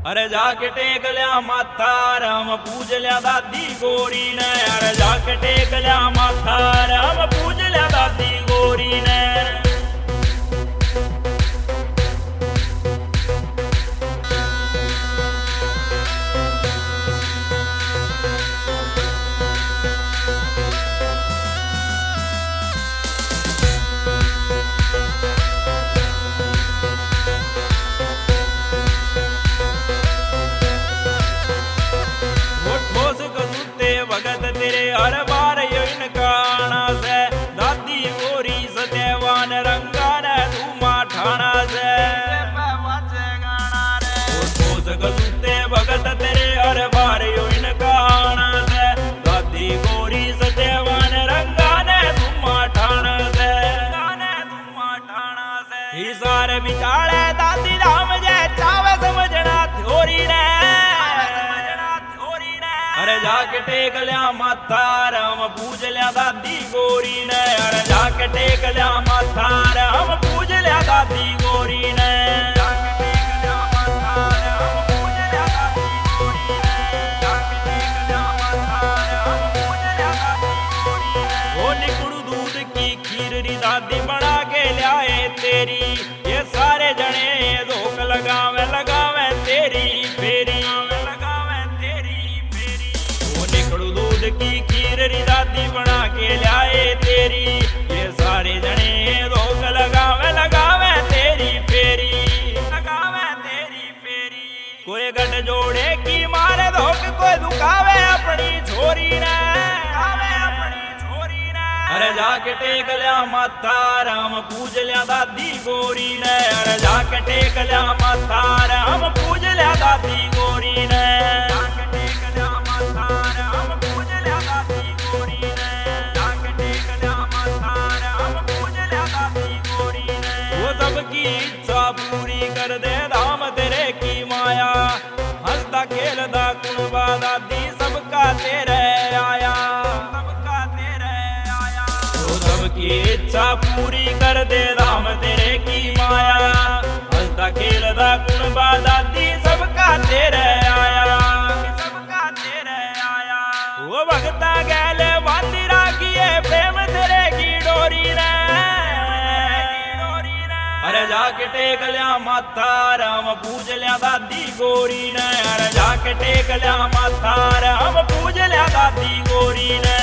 अरे जाके टेक लिया माथा राम पूज लिया दादी गोरी ने। अरे जाके टेक लिया माथा राम पूज लिया दादी गोरी ने। भगत तेरे हर बार यो इनकाना से दादी गोरी सत्यवान रंगा ने तू माठाना से भगत तेरे हर बार यो इनकाना से दादी गोरी सत्यवान रंगा ने तू माठाना से ही सारे बिचारे दादी राम जय चावे समझना थोरी ने। अरे जाके टेक लिया माथा राम पूज लिया दादी गोरी ने। अरे जाके टेक लिया माथा राम पूज लिया दादी गोरी ने। वो निकड़ू दूध की खीर री दादी बना के लियाए तेरी। ये सारे जने धोख लगावे लगावे तेरी फेरी। दूध की खीर री दादी बना के लाए तेरी। ये सारे जने रोक लगावे लगावे तेरी फेरी। कोई गट जोड़े की मारे धोख कोई दुखावे अपनी छोरी ने। अरे जाके टेक लिया माथा राम पूज लिया दादी गोरी ने। अरे जाके टेक लिया माथा राम पूज लिया दादी गोरी ने। सबकी इच्छा पूरी कर दे धाम तेरे की माया। हंसता खेलता कुणबा दादी सबका तेरे आया। तो सबकी इच्छा पूरी कर दे धाम तेरे की माया। हंसता खेलता कुणबा दादी सबका तेरे आया। वो भगता गैले बांधी राखिए प्रेम तेरे की डोरी ने। अरे जाके टेक लिया माथा राम पूज लिया दादी गोरी ने। अरे जाके टेक लिया माथा राम पूज लिया दादी गोरी ने।